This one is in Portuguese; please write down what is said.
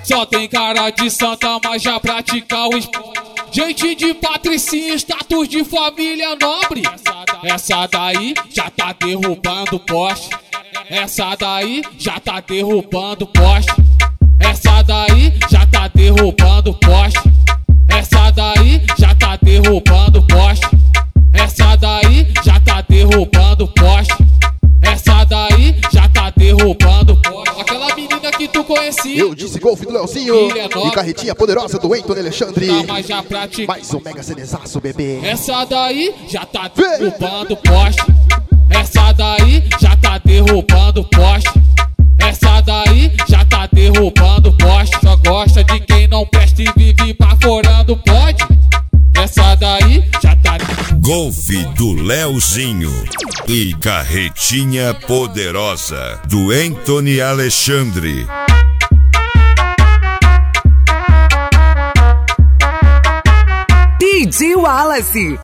Só tem cara de santa, mas já pratica o esporte. Gente de patricinha, status de família nobre. Essa daí já tá derrubando poste. Essa daí já tá derrubando poste. Essa daí já tá derrubando poste. Essa daí já tá derrubando poste. Essa daí já tá derrubando poste. Essa daí já tá derrubando poste. Aquela menina que tu conhecia. Eu disse golfe do Leozinho e carretinha poderosa do Antony Alexandre. Mais um mega cenezaço, bebê. Essa daí já tá derrubando poste. Essa daí já tá derrubando poste. Essa daí já tá derrubando poste. Só gosta de quem não presta e vive baforando pode. Essa daí já tá. Golfe do Leozinho e carretinha poderosa do Antony Alexandre. DJ Wallace.